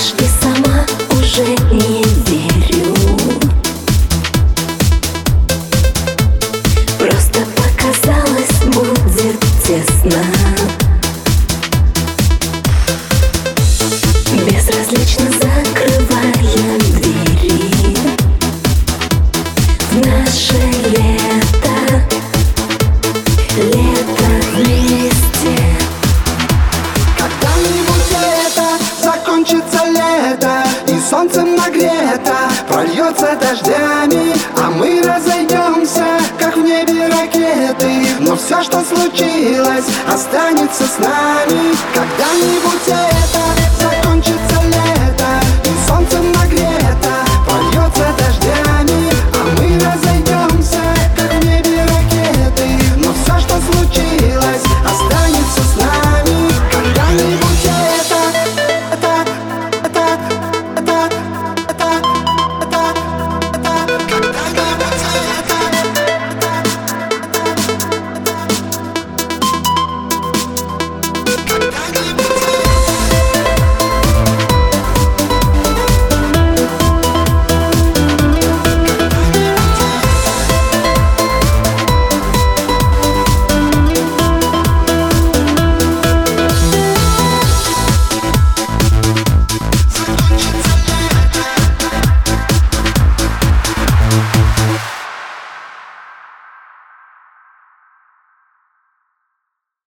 Знаешь, и сама уже не верю. Просто показалось, будет тесно. Безразлично закрываем двери в наше лето, лето вместе. Когда-нибудь это закончится лето, и солнцем нагрето прольется дождями, а мы разойдемся, как в небе ракеты. Но все, что случилось, останется с нами. Когда-нибудь это